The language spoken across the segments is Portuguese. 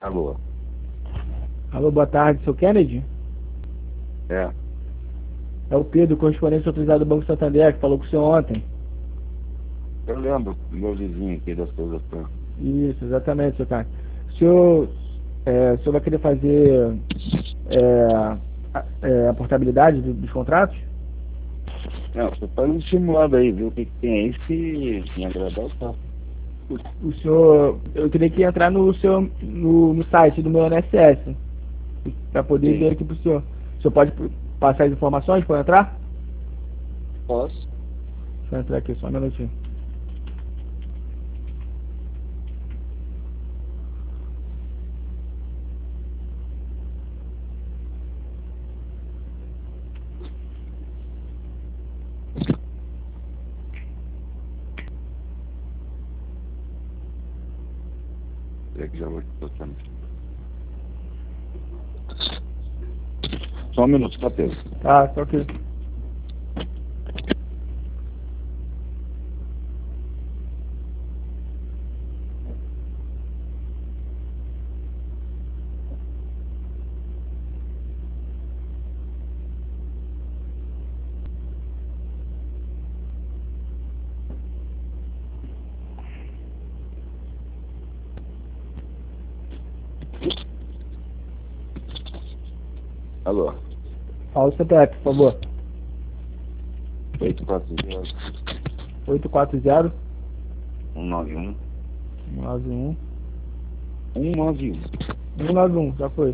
Alô? Alô, boa tarde, seu Kennedy? É, É o Pedro, correspondente autorizado do Banco Santander, que falou com o senhor ontem. eu lembro do meu vizinho aqui das coisas todas. Isso, exatamente, seu cara. O senhor vai querer fazer a portabilidade dos contratos? Não, você faz um simulado aí, viu o que tem aí, se me agradar, tá. O senhor, eu teria que entrar no site do meu INSS para poder Sim, ver aqui pro senhor. O senhor pode passar as informações para entrar? posso. Deixa eu entrar aqui, só um minutinho. É que já vou te botando. Só um minuto, tá, Pedro? Tá, só que... Alô? Fala o CPF, por favor. 840 840 191 191 191 191, já foi.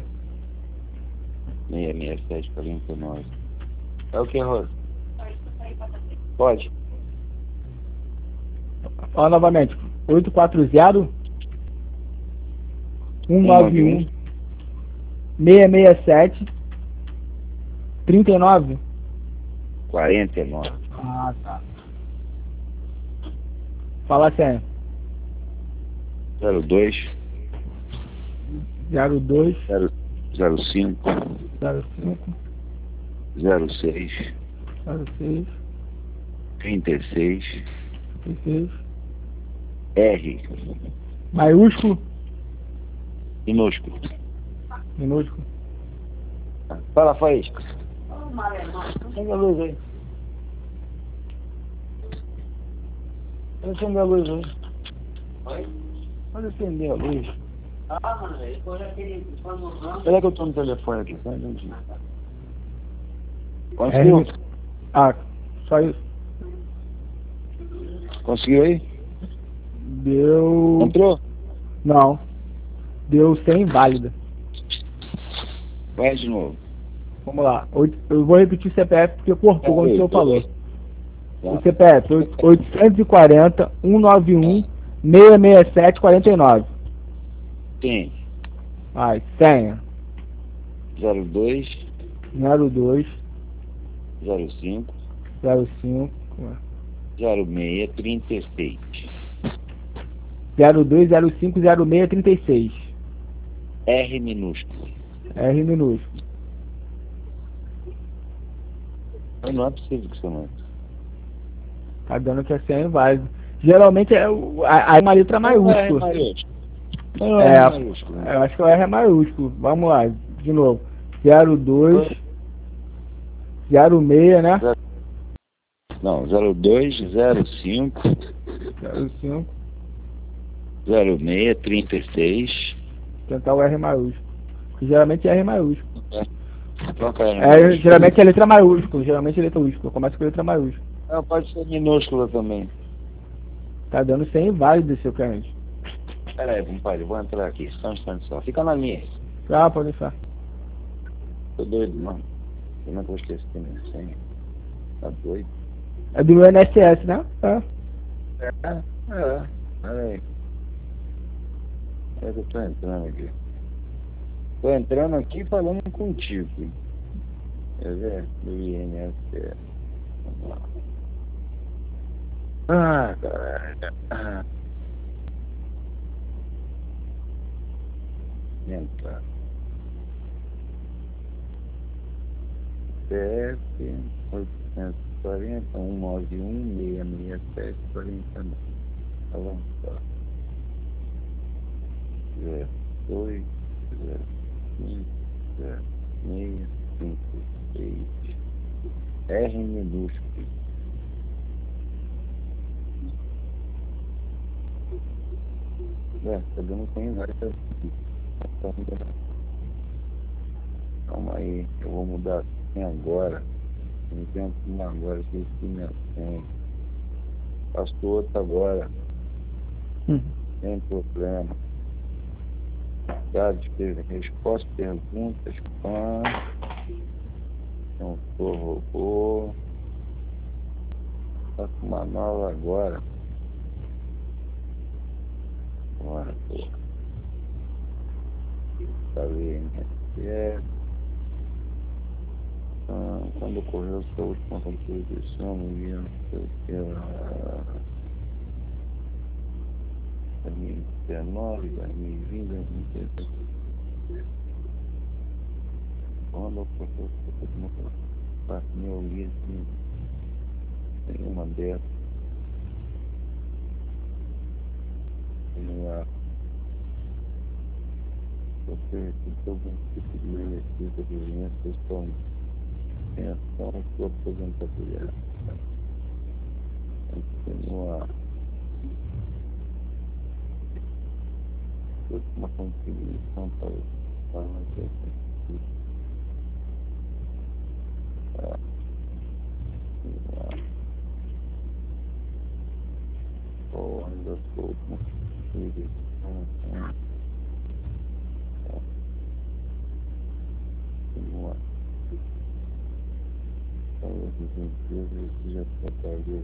66749. É o que, Rosa? Pode? Fala novamente. 840 191 191 667 39. 49 Ah, tá. Fala a senha. 02 02 05 05 06 06 36 36 R maiúsculo, minúsculo. minúsculo. Fala, Faísca. Acende a luz aí. Acende a luz aí. Pode acender a luz. Espera que eu tô no telefone aqui, só um minutinho. Conseguiu? Ah, só isso. Conseguiu aí? Deu... Entrou? Não. Deu 100 válida. Vai de novo. Vamos lá. Eu vou repetir o CPF porque cortou quando o senhor falou. Tá. O CPF 840 191 667 49. Tem Vai, senha 02 02 05 05 06 36 02 05 06 36. R minúsculo. R minúsculo. Não é possível que você não. Tá dando que a senha é inválida. Geralmente é uma letra maiúscula. Não é maiúsculo. Eu acho que o R é maiúsculo. Vamos lá, de novo. 02 06, né? Não, 02 05 05. 06 36. Tentar o R maiúsculo. Porque geralmente é R maiúsculo. Troca R Geralmente é letra maiúscula. Geralmente é letra maiúscula. Começa com letra maiúscula. Não, pode ser minúscula também. Tá dando 100 inválido, seu cliente. Pera aí, compadre, eu vou entrar aqui. Só um instante só. Fica na linha. Ah, pode deixar. Tô doido, mano. Eu não vou esquecer minha senha. Tá doido? É do meu INSS, né? É. Pera aí. É que eu tô entrando aqui. Tô entrando aqui falando contigo. Quer ver? Do INSS. Vamos lá. Ah, caralho. Entrar. CF 840 191 667 49. Avançar. 2 0,556 R minúsculo. Tá dando com várias aqui. Calma aí, eu vou mudar assim agora. Não tem uma agora, esqueci minha senha. Faço outra agora. Sem problema. Dados, resposta, perguntas, spam. Não sou robô. Faço uma nova agora. Bora, pô. Tá vendo? Quando ocorreu sua última contribuição, no dia 2019, 2020, 2030. Quando ocorreu sua última contribuição, eu li assim, nenhuma dessas. Você recebeu algum tipo de benefício de doenças como pensão, sua aposentadoria. Continua uma contribuição para manter ou ainda sou uma contribuição. Todas as empresas que já trabalhou.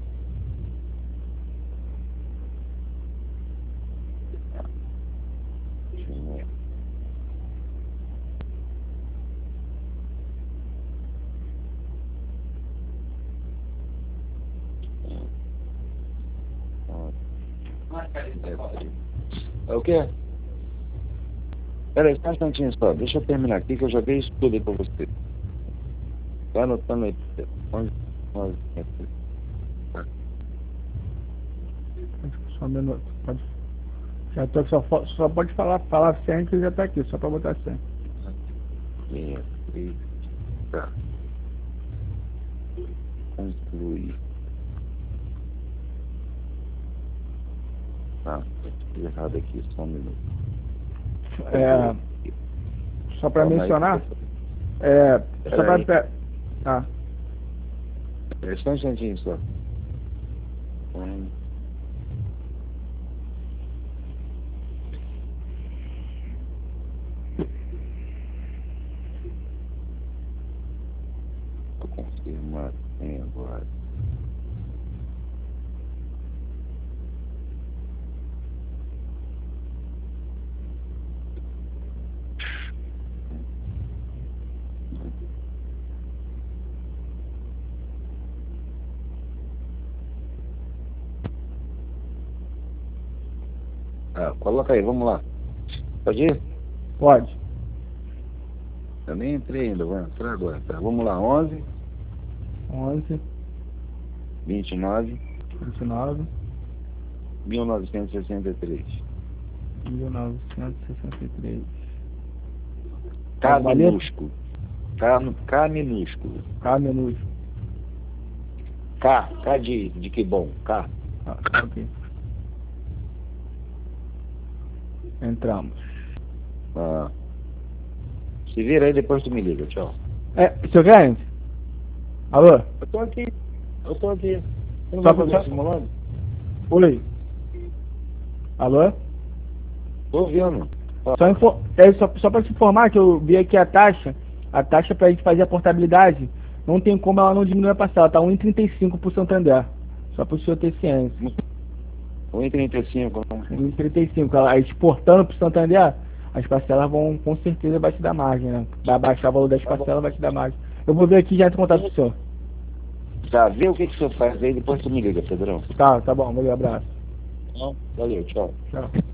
É o quê? Peraí, só um instantinho só. Deixa eu terminar aqui que eu já dei isso tudo aí pra você. Vai anotando aí. Só um minuto. Pode. Já tô, só pode falar senha que já tá aqui, só pra botar senha. Tá. Concluir. Tá, tô errado aqui, só um minuto. Só pra mencionar. Só pra. Tá. Só um instantinho só. Vou confirmar sem agora. Coloca aí, vamos lá. Pode ir? Pode. Eu nem entrei ainda, vou entrar agora. Tá, vamos lá, 11. 29. 1963. 1963. K minúsculo. K minúsculo. K minúsculo. K de que bom? K. Ok. Entramos. Se vira aí, depois tu me liga. Tchau. Seu cliente? Alô? Eu tô aqui. Você não Só vai fazer simulando? Oi. Alô? Tô ouvindo. Só para te informar que eu vi aqui a taxa para a gente fazer a portabilidade, não tem como ela não diminuir a parcela, tá 1,35 por Santander. Só para o senhor ter ciência. 1,35. 1,35. Ela exportando para o Santander, as parcelas vão com certeza vai te dar margem, né? Vai baixar o valor das parcelas, vai te dar margem. Eu vou ver aqui e já entro em contato com o senhor. Tá, vê o que o senhor faz aí, depois tu me liga, Pedrão. Tá bom, valeu, abraço. Valeu, tchau. Tchau.